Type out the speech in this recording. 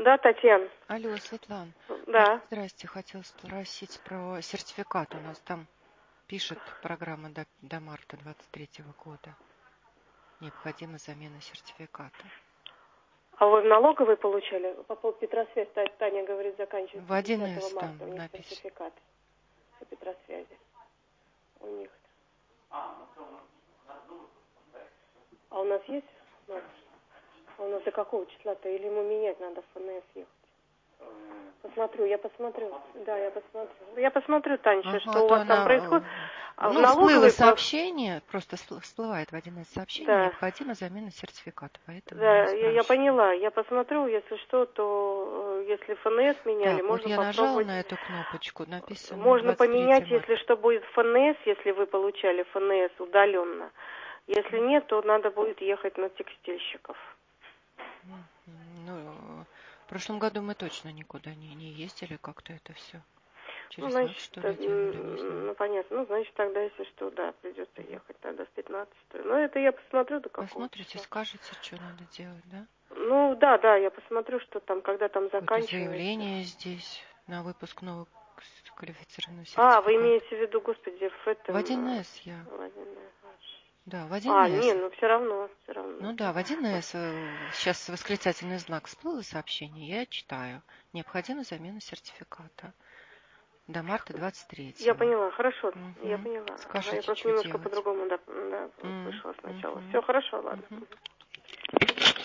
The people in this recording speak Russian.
Да, Татьяна. Алло, Светлана. Да. Здрасте, хотела спросить про сертификат. У нас там пишет программа до марта 23 года. Необходима замена сертификата. А вы в налоговой получали? По поводу Петросвязи, Таня говорит, заканчивается В 10 1С марта. там У них написано. сертификат по Петросвязи. У них. А у нас есть? А у нас до какого числа-то? Или ему менять надо в ФНС ехать? Я посмотрю. Да, я посмотрю. Я посмотрю, Танечка, что у вас там происходит. А в всплыло налоговой сообщение, просто всплывает в 1С сообщение, да. необходима замена сертификата. Поэтому Да, я поняла. Я посмотрю, если что, то если ФНС меняли, так, можно вот я попробовать. нажала на эту кнопочку, написано Можно 23 поменять, марта. если что будет ФНС, если вы получали ФНС удаленно. Если нет, то надо будет ехать на текстильщиков. Ну, в прошлом году мы точно никуда не ездили, как-то это все. Через вас, Значит, что ли, делали, не знаю. ну, понятно. Ну, значит, тогда, если что, да, придется ехать тогда с 15-го. Но это я посмотрю до какого Посмотрите, числа. скажете, что надо делать, да? Ну, да, я посмотрю, что там, когда там Какое-то заканчивается. заявление здесь на выпуск нового квалифицированного сертификата. Вы имеете в виду, господи, в этом... В 1С я. В 1С. Да, в 1С. Ну все равно. Ну да, в 1С сейчас восклицательный знак всплыло сообщение, я читаю. Необходима замена сертификата до марта 23-го. Я поняла, хорошо, я поняла. Скажите, Я просто что немножко делать. по-другому услышала сначала. Все, хорошо, ладно.